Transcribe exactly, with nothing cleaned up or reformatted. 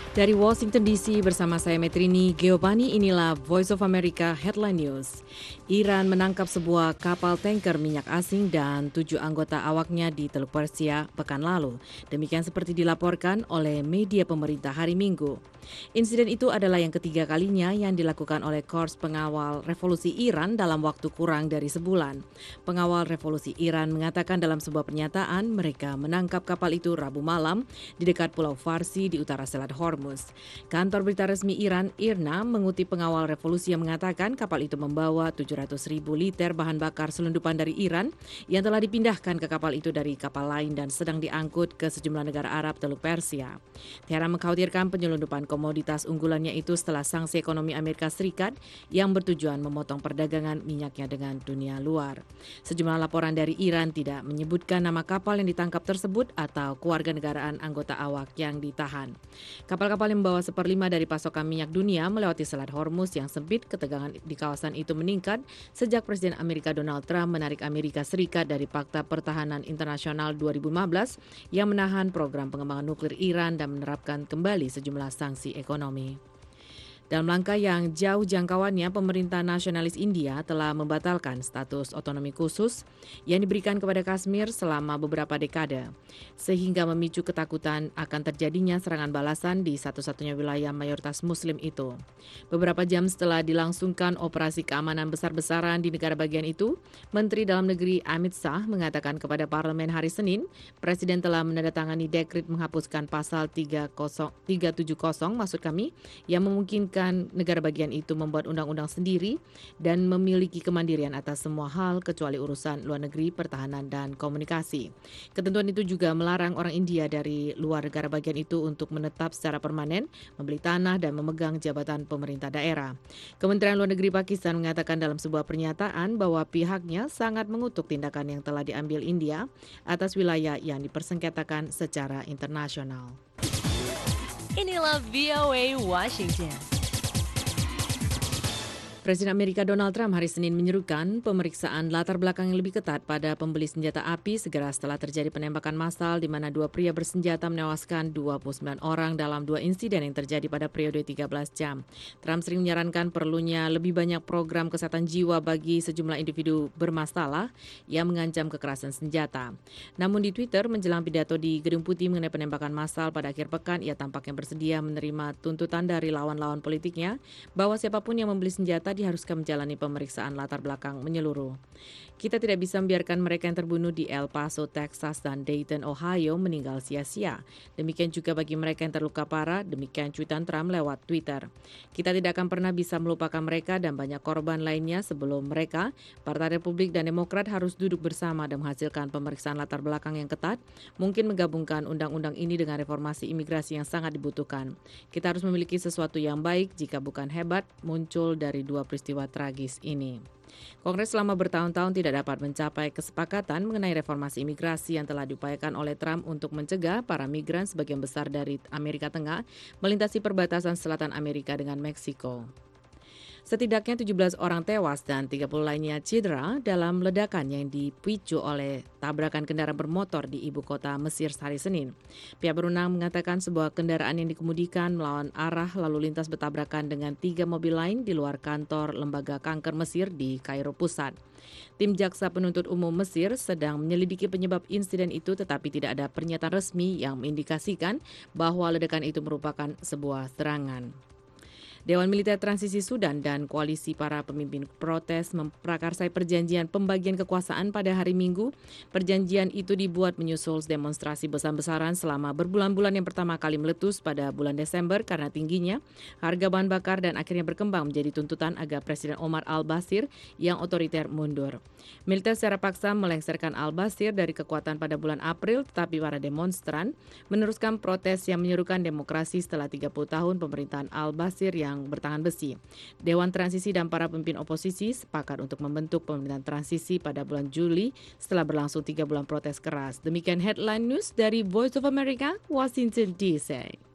Dari Washington D C bersama saya Metrini Giovanni, inilah Voice of America Headline News. Iran menangkap sebuah kapal tanker minyak asing dan tujuh anggota awaknya di Teluk Persia pekan lalu. Demikian seperti dilaporkan oleh media pemerintah hari Minggu. Insiden itu adalah yang ketiga kalinya yang dilakukan oleh Korps Pengawal Revolusi Iran dalam waktu kurang dari sebulan. Pengawal Revolusi Iran mengatakan dalam sebuah pernyataan mereka menangkap kapal itu Rabu malam di dekat Pulau Farsi di utara Selat Hormuz. Kantor berita resmi Iran, I R N A, mengutip pengawal revolusi yang mengatakan kapal itu membawa tujuh ratus ribu liter bahan bakar selundupan dari Iran yang telah dipindahkan ke kapal itu dari kapal lain dan sedang diangkut ke sejumlah negara Arab Teluk Persia. Tehran mengkhawatirkan penyelundupan komoditas unggulannya itu setelah sanksi ekonomi Amerika Serikat yang bertujuan memotong perdagangan minyaknya dengan dunia luar. Sejumlah laporan dari Iran tidak menyebutkan nama kapal yang ditangkap tersebut atau kewarganegaraan anggota awak yang ditahan. Kapal-kapal yang membawa seperlima dari pasokan minyak dunia melewati Selat Hormuz yang sempit. Ketegangan di kawasan itu meningkat sejak Presiden Amerika Donald Trump menarik Amerika Serikat dari Fakta Pertahanan Internasional dua ribu lima belas yang menahan program pengembangan nuklir Iran dan menerapkan kembali sejumlah sanksi ekonomi. Dalam langkah yang jauh jangkauannya, pemerintah nasionalis India telah membatalkan status otonomi khusus yang diberikan kepada Kashmir selama beberapa dekade, sehingga memicu ketakutan akan terjadinya serangan balasan di satu-satunya wilayah mayoritas Muslim itu. Beberapa jam setelah dilangsungkan operasi keamanan besar-besaran di negara bagian itu, Menteri Dalam Negeri Amit Shah mengatakan kepada parlemen hari Senin, Presiden telah menandatangani dekret menghapuskan pasal tiga ratus tujuh puluh maksud kami yang memungkinkan negara bagian itu membuat undang-undang sendiri dan memiliki kemandirian atas semua hal kecuali urusan luar negeri, pertahanan, dan komunikasi. Ketentuan itu juga melarang orang India dari luar negara bagian itu untuk menetap secara permanen, membeli tanah, dan memegang jabatan pemerintah daerah. Kementerian Luar Negeri Pakistan mengatakan dalam sebuah pernyataan bahwa pihaknya sangat mengutuk tindakan yang telah diambil India atas wilayah yang dipersengketakan secara internasional. Inilah V O A Washington. Presiden Amerika Donald Trump hari Senin menyerukan pemeriksaan latar belakang yang lebih ketat pada pembeli senjata api segera setelah terjadi penembakan massal di mana dua pria bersenjata menewaskan dua puluh sembilan orang dalam dua insiden yang terjadi pada periode tiga belas jam. Trump sering menyarankan perlunya lebih banyak program kesehatan jiwa bagi sejumlah individu bermasalah yang mengancam kekerasan senjata. Namun di Twitter menjelang pidato di Gedung Putih mengenai penembakan massal pada akhir pekan, ia tampaknya bersedia menerima tuntutan dari lawan-lawan politiknya bahwa siapapun yang membeli senjata diharuskan menjalani pemeriksaan latar belakang menyeluruh. Kita tidak bisa membiarkan mereka yang terbunuh di El Paso, Texas dan Dayton, Ohio meninggal sia-sia. Demikian juga bagi mereka yang terluka parah, demikian cuitan Trump lewat Twitter. Kita tidak akan pernah bisa melupakan mereka dan banyak korban lainnya sebelum mereka. Partai Republik dan Demokrat harus duduk bersama dan menghasilkan pemeriksaan latar belakang yang ketat, mungkin menggabungkan undang-undang ini dengan reformasi imigrasi yang sangat dibutuhkan. Kita harus memiliki sesuatu yang baik jika bukan hebat muncul dari dua peristiwa tragis ini. Kongres selama bertahun-tahun tidak dapat mencapai kesepakatan mengenai reformasi imigrasi yang telah diupayakan oleh Trump untuk mencegah para migran sebagian besar dari Amerika Tengah melintasi perbatasan selatan Amerika dengan Meksiko. Setidaknya tujuh belas orang tewas dan tiga puluh lainnya cedera dalam ledakan yang dipicu oleh tabrakan kendaraan bermotor di ibu kota Mesir hari Senin. Pihak berwenang mengatakan sebuah kendaraan yang dikemudikan melawan arah lalu lintas bertabrakan dengan tiga mobil lain di luar kantor Lembaga Kanker Mesir di Kairo Pusat. Tim Jaksa Penuntut Umum Mesir sedang menyelidiki penyebab insiden itu tetapi tidak ada pernyataan resmi yang mengindikasikan bahwa ledakan itu merupakan sebuah serangan. Dewan Militer Transisi Sudan dan koalisi para pemimpin protes memprakarsai perjanjian pembagian kekuasaan pada hari Minggu. Perjanjian itu dibuat menyusul demonstrasi besar-besaran selama berbulan-bulan yang pertama kali meletus pada bulan Desember karena tingginya harga bahan bakar dan akhirnya berkembang menjadi tuntutan agar Presiden Omar al-Bashir yang otoriter mundur. Militer secara paksa melengsarkan al-Bashir dari kekuatan pada bulan April, tetapi para demonstran meneruskan protes yang menyerukan demokrasi setelah tiga puluh tahun pemerintahan al-Bashir yang yang bertangan besi. Dewan Transisi dan para pemimpin oposisi sepakat untuk membentuk pemerintahan transisi pada bulan Juli setelah berlangsung tiga bulan protes keras. Demikian headline news dari Voice of America, Washington D C.